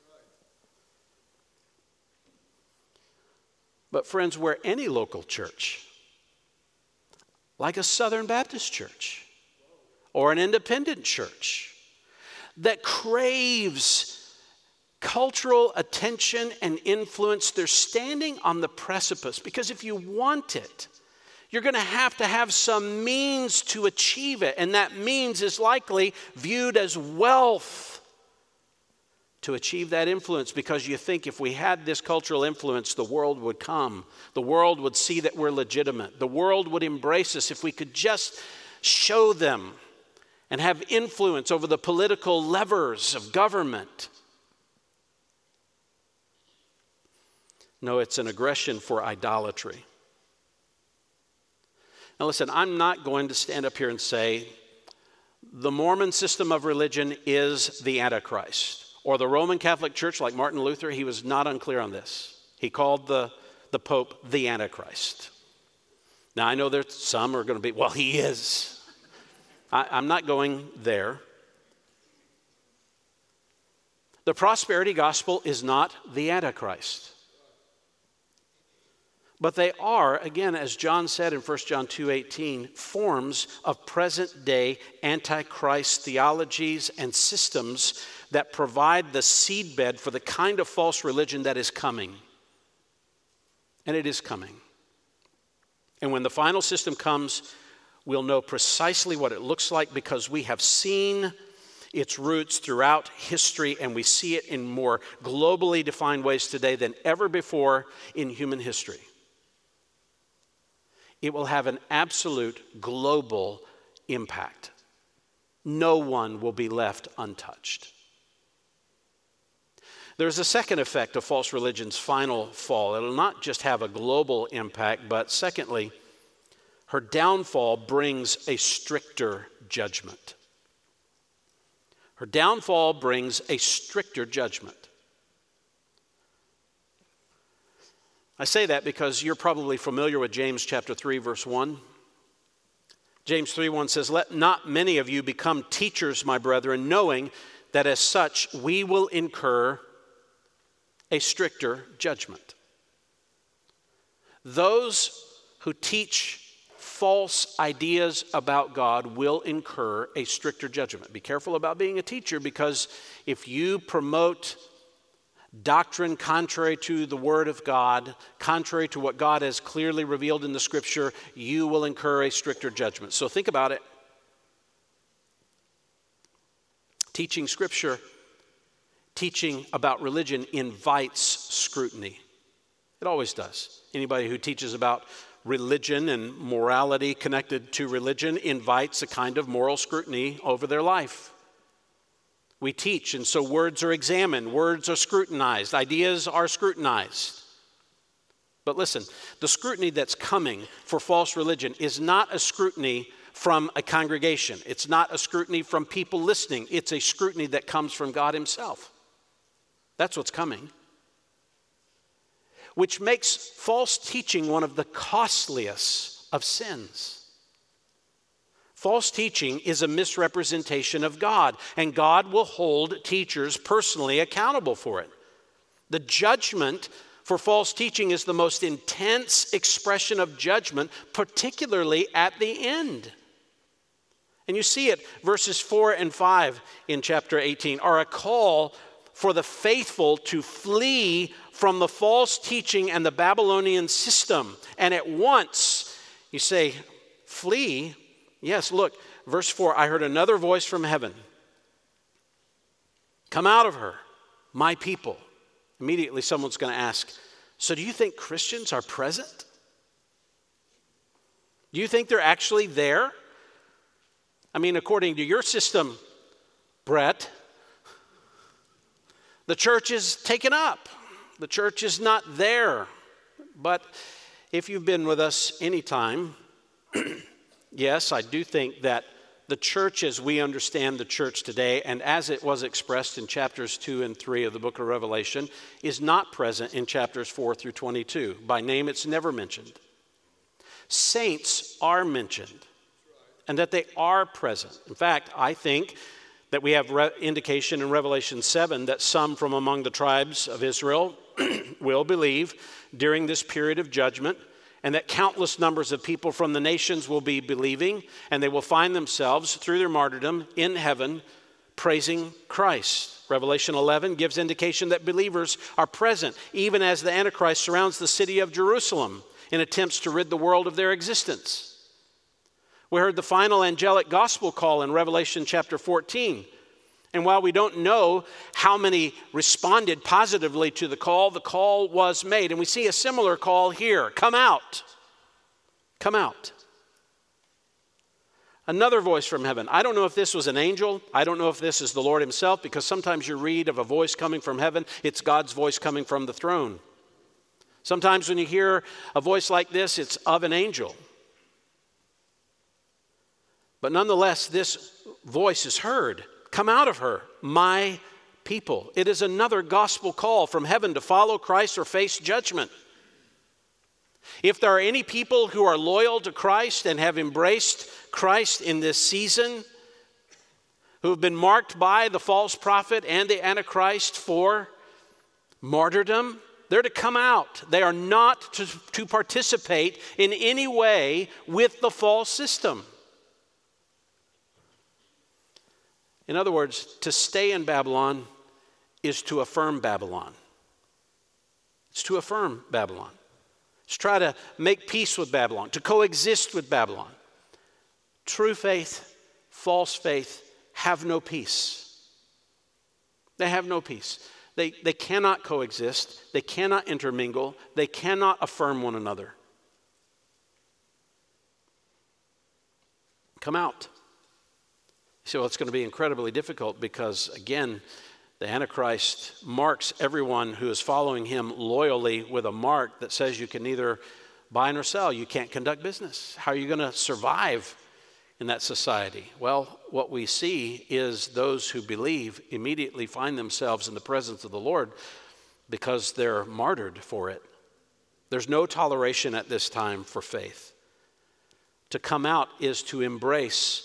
But friends, where any local church, like a Southern Baptist church or an independent church, that craves cultural attention and influence, they're standing on the precipice. Because if you want it, you're going to have some means to achieve it. And that means is likely viewed as wealth to achieve that influence, because you think if we had this cultural influence, the world would come. The world would see that we're legitimate. The world would embrace us if we could just show them and have influence over the political levers of government. No, it's an aggression for idolatry. Now listen, I'm not going to stand up here and say the Mormon system of religion is the Antichrist. Or the Roman Catholic Church, like Martin Luther, he was not unclear on this. He called the Pope the Antichrist. Now I know there's some are going to be, well, he is. I'm not going there. The prosperity gospel is not the Antichrist. But they are, again, as John said in 1 John 2:18, forms of present-day Antichrist theologies and systems that provide the seedbed for the kind of false religion that is coming. And it is coming. And when the final system comes, we'll know precisely what it looks like, because we have seen its roots throughout history, and we see it in more globally defined ways today than ever before in human history. It will have an absolute global impact. No one will be left untouched. There's a second effect of false religion's final fall. It'll not just have a global impact, but secondly, her downfall brings a stricter judgment. Her downfall brings a stricter judgment. I say that because you're probably familiar with James chapter 3, verse 1. James 3:1 says, "Let not many of you become teachers, my brethren, knowing that as such we will incur a stricter judgment." Those who teach false ideas about God will incur a stricter judgment. Be careful about being a teacher, because if you promote doctrine contrary to the Word of God, contrary to what God has clearly revealed in the Scripture, you will incur a stricter judgment. So think about it. Teaching Scripture, teaching about religion invites scrutiny. It always does. Anybody who teaches about religion and morality connected to religion invites a kind of moral scrutiny over their life. We teach, and so words are examined, words are scrutinized, ideas are scrutinized. But listen, the scrutiny that's coming for false religion is not a scrutiny from a congregation. It's not a scrutiny from people listening. It's a scrutiny that comes from God Himself. That's what's coming. Which makes false teaching one of the costliest of sins. False teaching is a misrepresentation of God, and God will hold teachers personally accountable for it. The judgment for false teaching is the most intense expression of judgment, particularly at the end. And you see it, verses 4 and 5 in chapter 18 are a call for the faithful to flee from the false teaching and the Babylonian system. And at once, you say, flee? Yes, look, verse 4, I heard another voice from heaven. Come out of her, my people. Immediately someone's going to ask, so do you think Christians are present? Do you think they're actually there? I mean, according to your system, Brett, the church is taken up. The church is not there. But if you've been with us any time, yes, I do think that the church as we understand the church today, and as it was expressed in chapters 2 and 3 of the book of Revelation, is not present in chapters 4 through 22. By name, it's never mentioned. Saints are mentioned, and that they are present. In fact, I think that we have indication in Revelation 7 that some from among the tribes of Israel will believe during this period of judgment, and that countless numbers of people from the nations will be believing, and they will find themselves through their martyrdom in heaven praising Christ. Revelation 11 gives indication that believers are present, even as the Antichrist surrounds the city of Jerusalem in attempts to rid the world of their existence. We heard the final angelic gospel call in Revelation chapter 14. And while we don't know how many responded positively to the call was made. And we see a similar call here. Come out. Come out. Another voice from heaven. I don't know if this was an angel. I don't know if this is the Lord himself, because sometimes you read of a voice coming from heaven, it's God's voice coming from the throne. Sometimes when you hear a voice like this, it's of an angel. But nonetheless, this voice is heard. Come out of her, my people. It is another gospel call from heaven to follow Christ or face judgment. If there are any people who are loyal to Christ and have embraced Christ in this season, who have been marked by the false prophet and the Antichrist for martyrdom, they're to come out. They are not to participate in any way with the false system. In other words, to stay in Babylon is to affirm Babylon. It's to affirm Babylon. It's to try to make peace with Babylon, to coexist with Babylon. True faith, false faith have no peace. They have no peace. They cannot coexist. They cannot intermingle. They cannot affirm one another. Come out. So it's going to be incredibly difficult because, again, the Antichrist marks everyone who is following him loyally with a mark that says you can neither buy nor sell. You can't conduct business. How are you going to survive in that society? Well, what we see is those who believe immediately find themselves in the presence of the Lord because they're martyred for it. There's no toleration at this time for faith. To come out is to embrace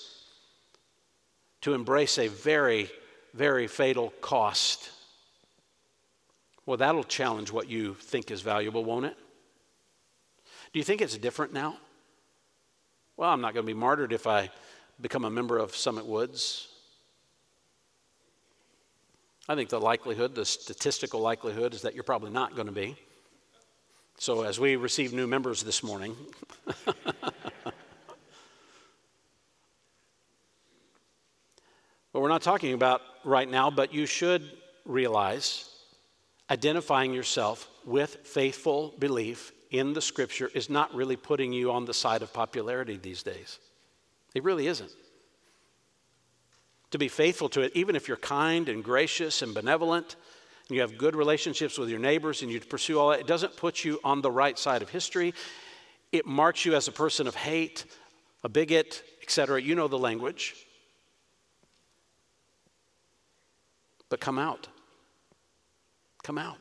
a very, very fatal cost. Well, that'll challenge what you think is valuable, won't it? Do you think it's different now? Well, I'm not going to be martyred if I become a member of Summit Woods. I think the statistical likelihood is that you're probably not going to be. So as we receive new members this morning, but we're not talking about right now, but you should realize identifying yourself with faithful belief in the Scripture is not really putting you on the side of popularity these days. It really isn't. To be faithful to it, even if you're kind and gracious and benevolent, and you have good relationships with your neighbors and you pursue all that, it doesn't put you on the right side of history. It marks you as a person of hate, a bigot, etc. You know the language. But come out. Come out.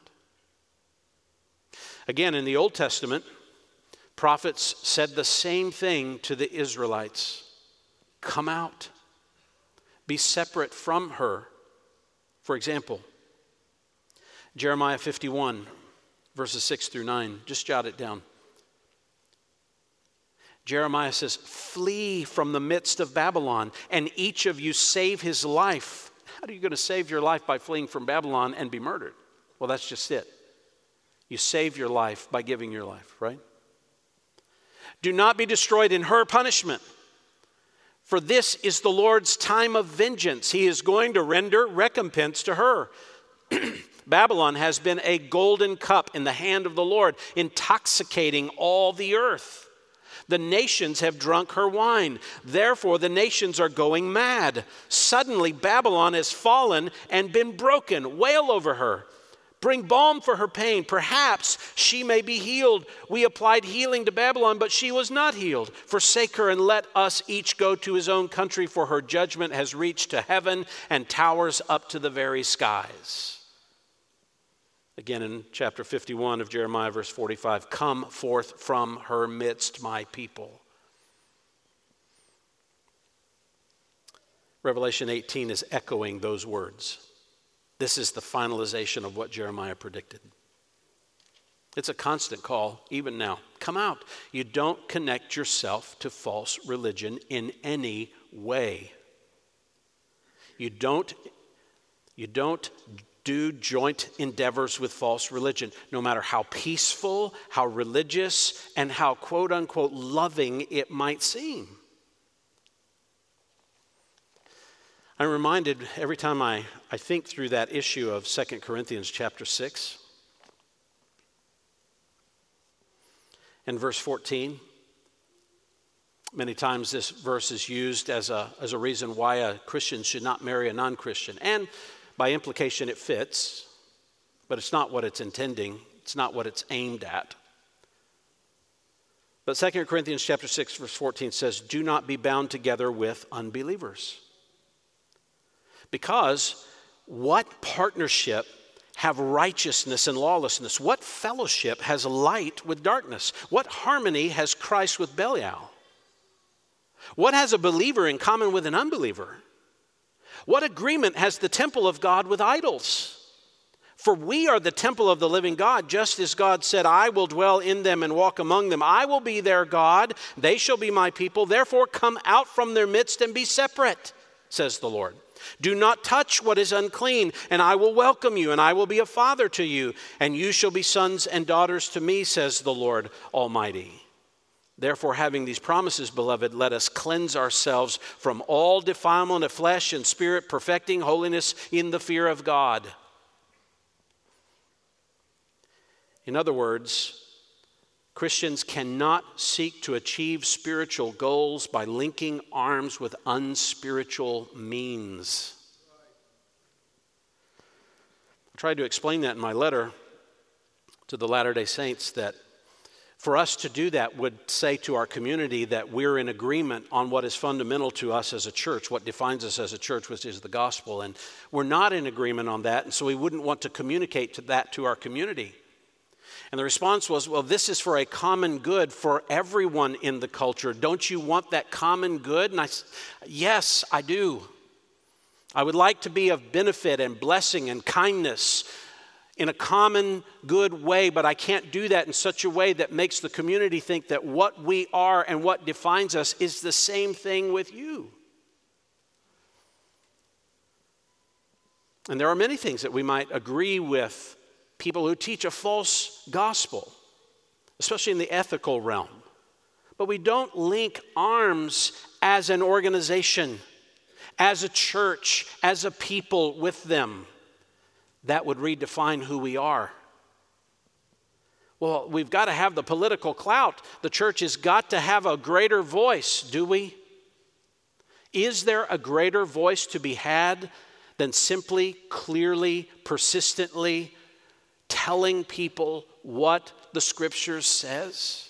Again, in the Old Testament, prophets said the same thing to the Israelites. Come out. Be separate from her. For example, Jeremiah 51, verses 6 through 9. Just jot it down. Jeremiah says, flee from the midst of Babylon, and each of you save his life. how are you going to save your life by fleeing from Babylon and be murdered? Well, that's just it. You save your life by giving your life, right? Do not be destroyed in her punishment, for this is the Lord's time of vengeance. He is going to render recompense to her. Babylon has been a golden cup in the hand of the Lord, intoxicating all the earth. The nations have drunk her wine. Therefore, the nations are going mad. Suddenly, Babylon has fallen and been broken. Wail over her. Bring balm for her pain. Perhaps she may be healed. We applied healing to Babylon, but she was not healed. Forsake her and let us each go to his own country, for her judgment has reached to heaven and towers up to the very skies. Again in chapter 51 of Jeremiah, verse 45, come forth from her midst, my people. Revelation 18 is echoing those words. This is the finalization of what Jeremiah predicted. It's a constant call, even now. Come out. You don't connect yourself to false religion in any way. You don't do joint endeavors with false religion, no matter how peaceful, how religious, and how quote-unquote loving it might seem. I'm reminded every time I think through that issue of 2 Corinthians chapter 6 and verse 14. Many times this verse is used as a reason why a Christian should not marry a non-Christian. And by implication it fits, but it's not what it's intending. It's not what it's aimed at. But 2 Corinthians chapter 6 verse 14 says, do not be bound together with unbelievers. Because what partnership have righteousness and lawlessness? What fellowship has light with darkness? What harmony has Christ with Belial? What has a believer in common with an unbeliever? What agreement has the temple of God with idols? For we are the temple of the living God, just as God said, I will dwell in them and walk among them. I will be their God. They shall be my people. Therefore come out from their midst and be separate, says the Lord. Do not touch what is unclean, and I will welcome you, and I will be a father to you, and you shall be sons and daughters to me, says the Lord Almighty. Therefore, having these promises, beloved, let us cleanse ourselves from all defilement of flesh and spirit, perfecting holiness in the fear of God. In other words, Christians cannot seek to achieve spiritual goals by linking arms with unspiritual means. I tried to explain that in my letter to the Latter-day Saints, that for us to do that would say to our community that we're in agreement on what is fundamental to us as a church, what defines us as a church, which is the gospel. And we're not in agreement on that, and so we wouldn't want to communicate that to our community. And the response was, well, this is for a common good for everyone in the culture. Don't you want that common good? And I said, yes, I do. I would like to be of benefit and blessing and kindness in a common good way, but I can't do that in such a way that makes the community think that what we are and what defines us is the same thing with you. And there are many things that we might agree with people who teach a false gospel, especially in the ethical realm. But we don't link arms as an organization, as a church, as a people with them. That would redefine who we are. Well, we've got to have the political clout. The church has got to have a greater voice, do we? Is there a greater voice to be had than simply, clearly, persistently telling people what the Scripture says?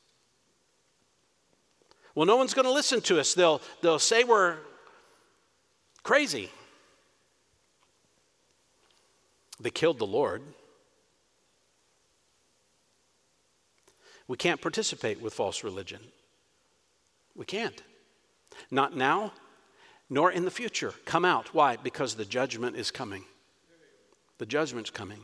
Well, no one's going to listen to us. They'll say we're crazy. They killed the Lord. We can't participate with false religion. We can't. Not now, nor in the future. Come out. Why? Because the judgment is coming. The judgment's coming.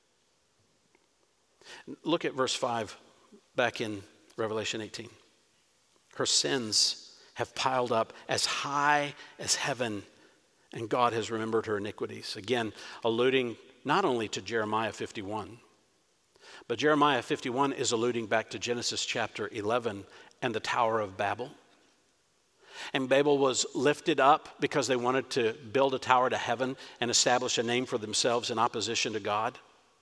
Look at verse 5 back in Revelation 18. Her sins have piled up as high as heaven, and God has remembered her iniquities. Again, alluding not only to Jeremiah 51, but Jeremiah 51 is alluding back to Genesis chapter 11 and the Tower of Babel. And Babel was lifted up because they wanted to build a tower to heaven and establish a name for themselves in opposition to God.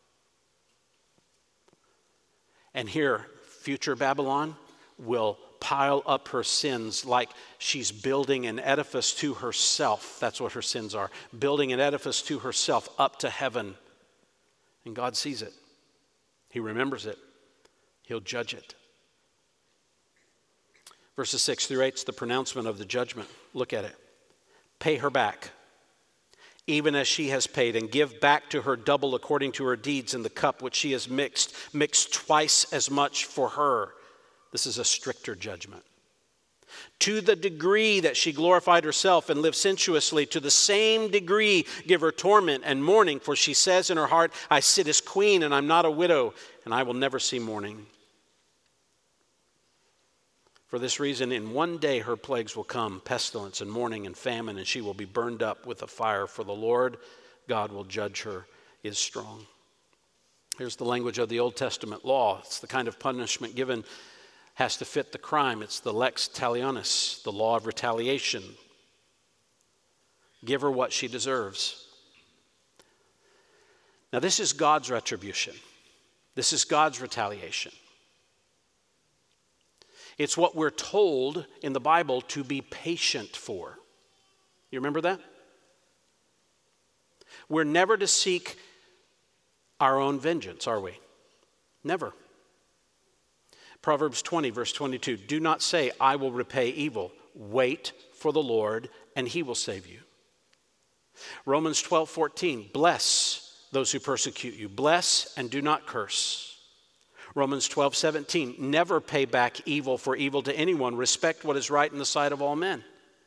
And here, future Babylon will pile up her sins like she's building an edifice to herself. That's what her sins are. Building an edifice to herself up to heaven. And God sees it. He remembers it. He'll judge it. Verses 6 through 8 is the pronouncement of the judgment. Look at it. Pay her back, even as she has paid, and give back to her double according to her deeds in the cup which she has mixed. Mix twice as much for her. This is a stricter judgment. To the degree that she glorified herself and lived sensuously, to the same degree give her torment and mourning, for she says in her heart, I sit as queen and I'm not a widow, and I will never see mourning. For this reason, in one day her plagues will come, pestilence and mourning and famine, and she will be burned up with a fire, for the Lord God will judge her, is strong. Here's the language of the Old Testament law. It's the kind of punishment given has to fit the crime. It's the lex talionis, the law of retaliation. Give her what she deserves. Now, this is God's retribution. This is God's retaliation. It's what we're told in the Bible to be patient for. You remember that? We're never to seek our own vengeance, are we? Never. Proverbs 20, verse 22, do not say, I will repay evil. Wait for the Lord, and he will save you. Romans 12, 14, bless those who persecute you. Bless and do not curse. Romans 12, 17, never pay back evil for evil to anyone. Respect what is right in the sight of all men.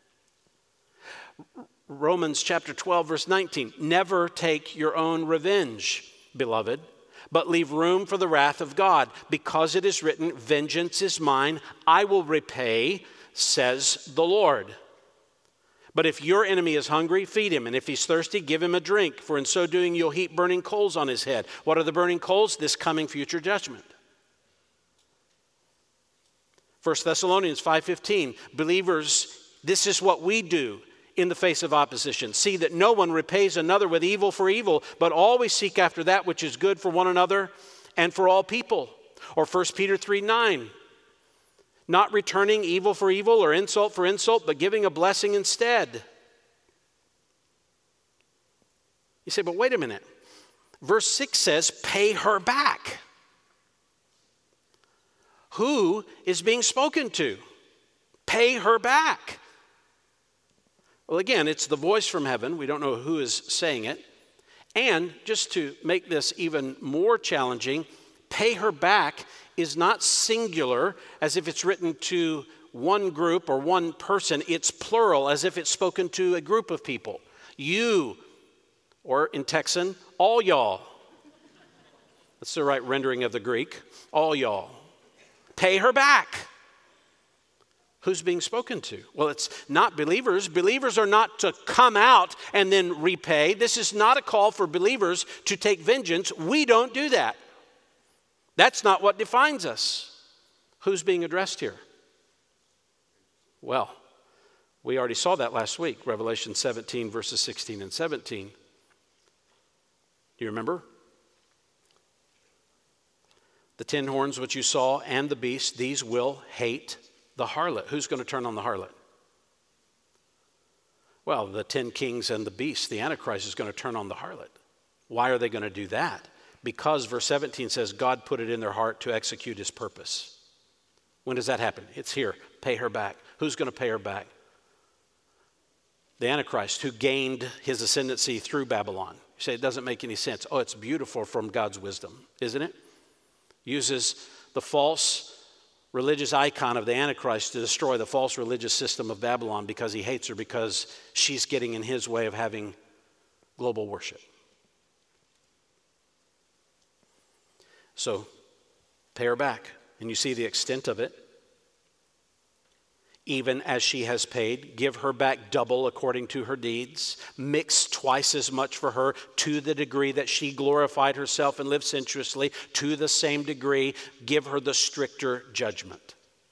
Romans chapter 12, verse 19, never take your own revenge, beloved, but leave room for the wrath of God, because it is written, vengeance is mine, I will repay, says the Lord. But if your enemy is hungry, feed him, and if he's thirsty, give him a drink, for in so doing you'll heap burning coals on his head. What are the burning coals? This coming future judgment. 1 Thessalonians 5:15, believers, this is what we do in the face of opposition. See that no one repays another with evil for evil, but always seek after that which is good for one another and for all people. Or 1 Peter 3:9, not returning evil for evil or insult for insult, but giving a blessing instead. You say, but wait a minute. Verse 6 says, pay her back. Who is being spoken to? Pay her back. Well, again, it's the voice from heaven. We don't know who is saying it. And just to make this even more challenging, pay her back is not singular as if it's written to one group or one person. It's plural as if it's spoken to a group of people. You, or in Texan, all y'all. That's the right rendering of the Greek. All y'all. Pay her back. Who's being spoken to? Well, it's not believers. Believers are not to come out and then repay. This is not a call for believers to take vengeance. We don't do that. That's not what defines us. Who's being addressed here? Well, we already saw that last week, Revelation 17, verses 16 and 17. Do you remember? The 10 horns which you saw and the beast, these will hate the harlot. Who's going to turn on the harlot? Well, the 10 kings and the beast, the Antichrist, is going to turn on the harlot. Why are they going to do that? Because verse 17 says God put it in their heart to execute his purpose. When does that happen? It's here. Pay her back. Who's going to pay her back? The Antichrist, who gained his ascendancy through Babylon. You say it doesn't make any sense. Oh, it's beautiful from God's wisdom, isn't it? Uses the false religious icon of the Antichrist to destroy the false religious system of Babylon because he hates her, because she's getting in his way of having global worship. So, pay her back. And you see the extent of it. even as she has paid. Give her back double according to her deeds. Mix twice as much for her to the degree that she glorified herself and lived sensuously. To the same degree, give her the stricter judgment.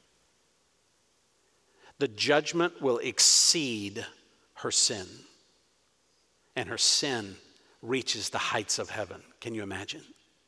The judgment will exceed her sin. And her sin reaches the heights of heaven. Can you imagine?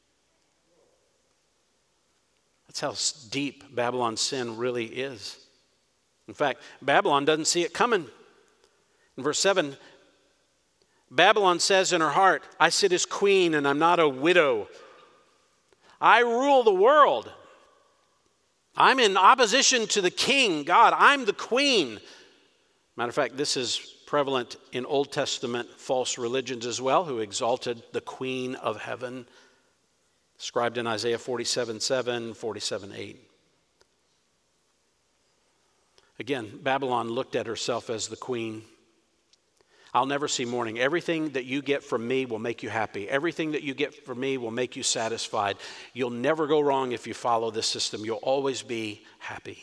That's how deep Babylon's sin really is. In fact, Babylon doesn't see it coming. In verse 7, Babylon says in her heart, I sit as queen and I'm not a widow. I rule the world. I'm in opposition to the king, God. I'm the queen. Matter of fact, this is prevalent in Old Testament false religions as well, who exalted the queen of heaven, described in Isaiah 47:7, 47:8. Again, Babylon looked at herself as the queen. I'll never see mourning. Everything that you get from me will make you happy. Everything that you get from me will make you satisfied. You'll never go wrong if you follow this system. You'll always be happy.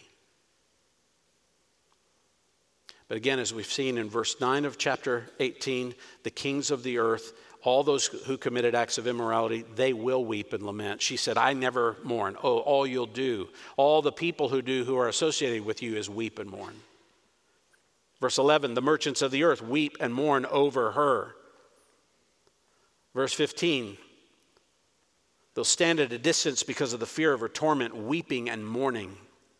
But again, as we've seen in verse 9 of chapter 18, the kings of the earth, all those who committed acts of immorality, they will weep and lament. She said, I never mourn. Oh, all you'll do, all the people who are associated with you is weep and mourn. Verse 11, the merchants of the earth weep and mourn over her. Verse 15, they'll stand at a distance because of the fear of her torment, weeping and mourning.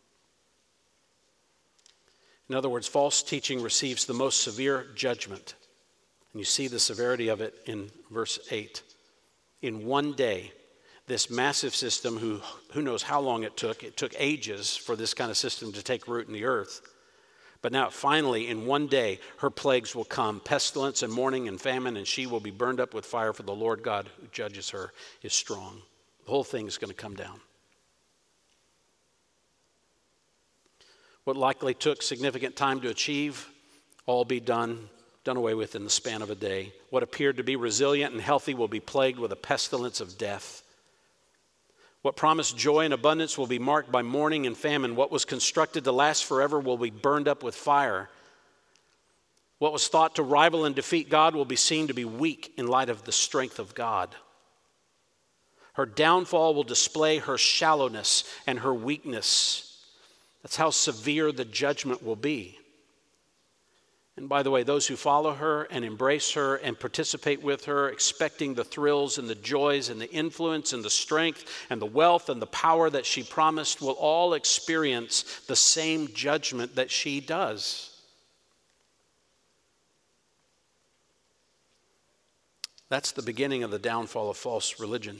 In other words, false teaching receives the most severe judgment. And you see the severity of it in verse 8. In one day, this massive system, who knows how long it took ages for this kind of system to take root in the earth. But now finally, in one day, her plagues will come, pestilence and mourning and famine, and she will be burned up with fire, for the Lord God who judges her is strong. The whole thing is going to come down. What likely took significant time to achieve, all be done away with in the span of a day. What appeared to be resilient and healthy will be plagued with a pestilence of death. What promised joy and abundance will be marked by mourning and famine. What was constructed to last forever will be burned up with fire. What was thought to rival and defeat God will be seen to be weak in light of the strength of God. Her downfall will display her shallowness and her weakness. That's how severe the judgment will be. And by the way, those who follow her and embrace her and participate with her, expecting the thrills and the joys and the influence and the strength and the wealth and the power that she promised, will all experience the same judgment that she does. That's the beginning of the downfall of false religion.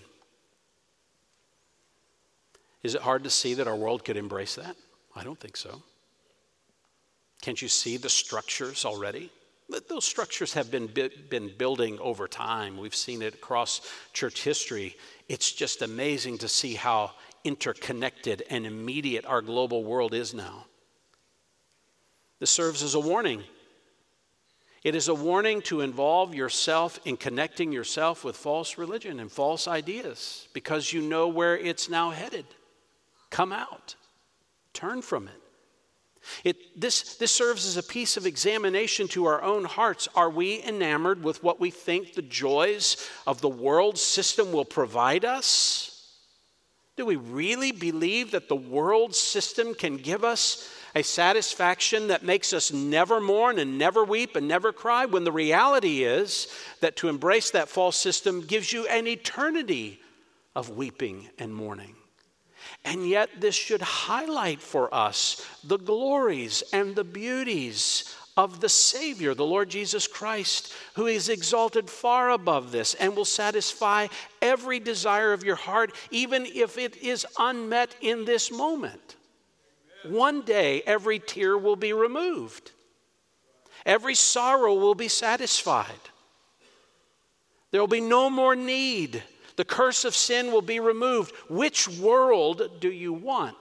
Is it hard to see that our world could embrace that? I don't think so. Can't you see the structures already? Those structures have been building over time. We've seen it across church history. It's just amazing to see how interconnected and immediate our global world is now. This serves as a warning. It is a warning to involve yourself in connecting yourself with false religion and false ideas, because you know where it's now headed. Come out. Turn from it. This serves as a piece of examination to our own hearts. Are we enamored with what we think the joys of the world system will provide us? Do we really believe that the world system can give us a satisfaction that makes us never mourn and never weep and never cry, when the reality is that to embrace that false system gives you an eternity of weeping and mourning? And yet this should highlight for us the glories and the beauties of the Savior, the Lord Jesus Christ, who is exalted far above this and will satisfy every desire of your heart, even if it is unmet in this moment. One day, every tear will be removed. Every sorrow will be satisfied. There will be no more need. The curse of sin will be removed. Which world do you want?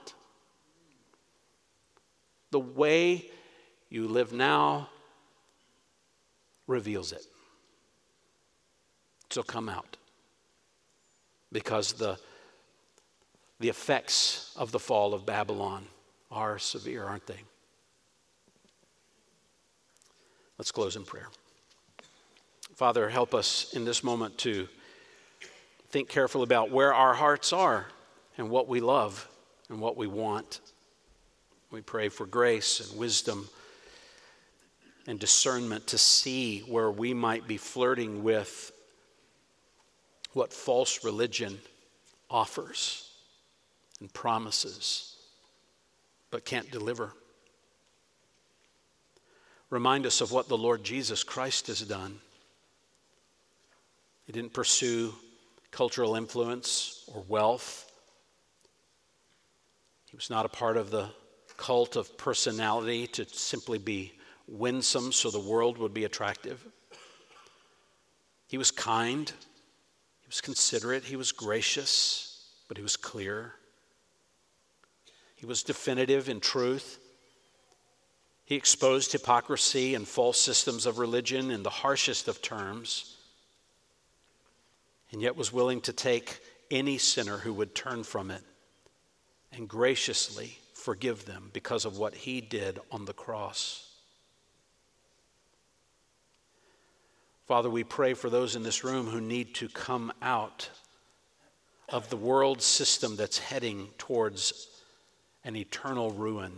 The way you live now reveals it. So come out. Because the effects of the fall of Babylon are severe, aren't they? Let's close in prayer. Father, help us in this moment to think carefully about where our hearts are and what we love and what we want. We pray for grace and wisdom and discernment to see where we might be flirting with what false religion offers and promises, but can't deliver. Remind us of what the Lord Jesus Christ has done. He didn't pursue cultural influence or wealth. He was not a part of the cult of personality to simply be winsome so the world would be attractive. He was kind, he was considerate, he was gracious, but he was clear. He was definitive in truth. He exposed hypocrisy and false systems of religion in the harshest of terms, and yet was willing to take any sinner who would turn from it and graciously forgive them because of what he did on the cross. Father, we pray for those in this room who need to come out of the world system that's heading towards an eternal ruin.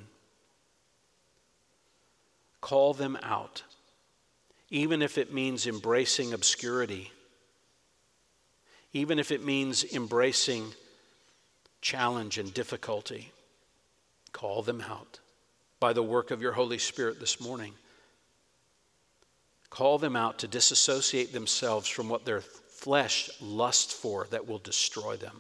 Call them out, even if it means embracing obscurity, even if it means embracing challenge and difficulty. Call them out by the work of your Holy Spirit this morning. Call them out to disassociate themselves from what their flesh lusts for that will destroy them.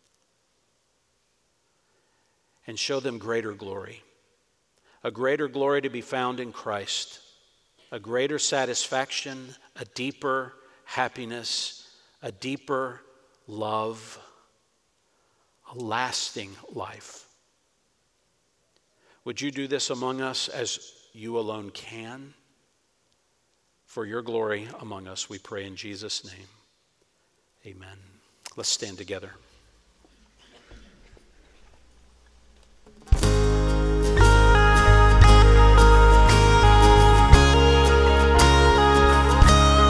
And show them greater glory. A greater glory to be found in Christ. A greater satisfaction, a deeper happiness, a deeper love, a lasting life. Would you do this among us as you alone can? For your glory among us, we pray in Jesus' name. Amen. Let's stand together.